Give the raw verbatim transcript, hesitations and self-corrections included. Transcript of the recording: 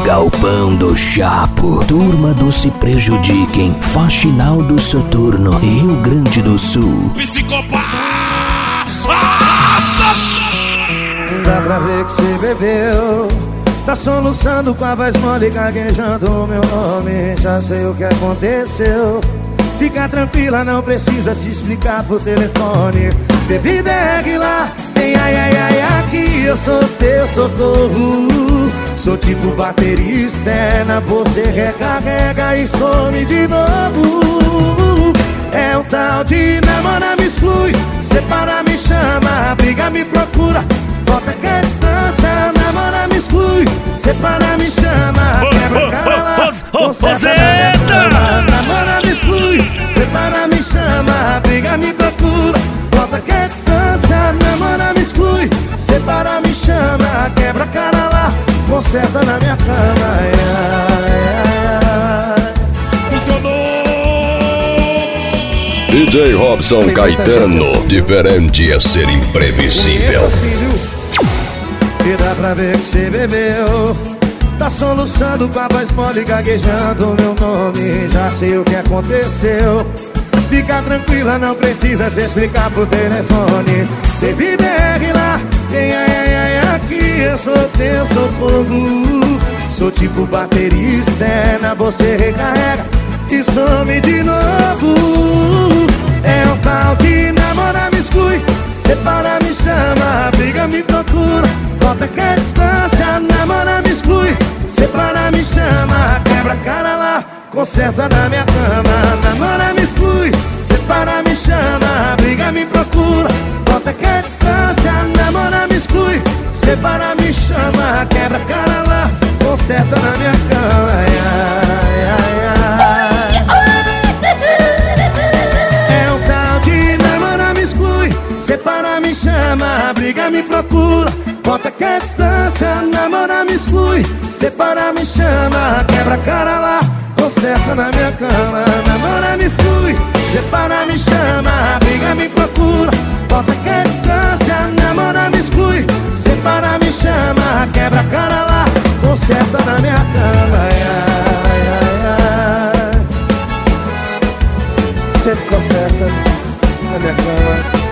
Galpão do Chapo, turma do Se Prejudiquem, Faxinal do Soturno, Rio Grande do Sul. Psicopata! Dá pra ver que você bebeu, tá soluçando com a voz mole, gaguejando o meu nome. Já sei o que aconteceu. Fica tranquila, não precisa se explicar por telefone. Bebida é regular, tem ai ai ai aqui. Eu sou teu socorro, sou tipo bateria externa. Você recarrega e some de novo. É o tal de namora, me exclui, separa, me chama, briga, me procura, volta que é distância. Namora, me exclui, separa, me chama, quebra, cala, conserta na minha cama. Namora, me exclui, separa, me chama, briga, me procura, volta que é distância. Namora, me exclui, separa, me chama, quebra, cara lá, conserta na minha cama. Ai, ai, ai. D J Robson Caetano, diferente é ser imprevisível. E dá pra ver que você bebeu, tá soluçando com a voz mole, gaguejando meu nome. Já sei o que aconteceu. Fica tranquila, não precisa se explicar por telefone. Bebida é regular, tem ai ai ai aqui. Eu sou teu socorro, sou tipo bateria externa. Você recarrega e some de novo. É o tal de namora, me exclui, separa, me chama, briga, me procura, volta que é distância. Namora, me exclui, separa, me chama, quebra, cara lá, conserta na minha cama. Namora, me exclui, separa, me chama, briga, me procura, volta que é distância. Namora, me exclui, separa, me chama, quebra, cara lá, conserta na minha cama. Ai, ai, ai, ai. Separa, me chama, briga, me procura, volta que é distância. Namora, me exclui, separa, me chama, quebra, cara lá, conserta na minha cama. Namora, me exclui, separa, me chama, briga, me procura, volta que é distância. Namora, me exclui, separa, me chama, quebra, cara lá, conserta na minha cama. Ai, ai, ai, ai. Sempre conserta na minha cama.